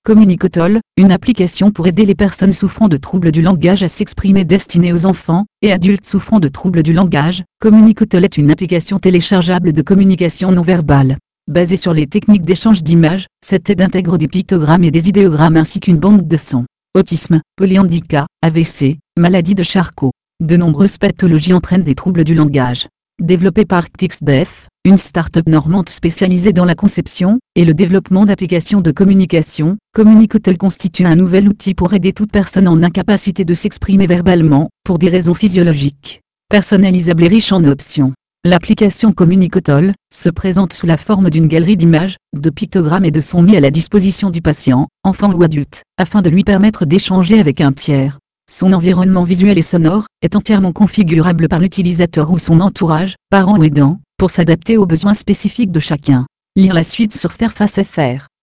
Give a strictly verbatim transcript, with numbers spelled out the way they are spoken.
Communicotol, une application pour aider les personnes souffrant de troubles du langage à s'exprimer destinée aux enfants et adultes souffrant de troubles du langage. Communicotol est une application téléchargeable de communication non verbale. Basée sur les techniques d'échange d'images, cette aide intègre des pictogrammes et des idéogrammes ainsi qu'une banque de sons. Autisme, polyhandicap, A V C, maladie de Charcot. De nombreuses pathologies entraînent des troubles du langage. Développé par CTXDev, une start-up normande spécialisée dans la conception et le développement d'applications de communication, Communicotol constitue un nouvel outil pour aider toute personne en incapacité de s'exprimer verbalement, pour des raisons physiologiques. Personnalisable et riche en options. L'application Communicotol se présente sous la forme d'une galerie d'images, de pictogrammes et de sons mis à la disposition du patient, enfant ou adulte, afin de lui permettre d'échanger avec un tiers. Son environnement visuel et sonore est entièrement configurable par l'utilisateur ou son entourage, parents ou aidants, pour s'adapter aux besoins spécifiques de chacun. Lire la suite sur Fairface F R.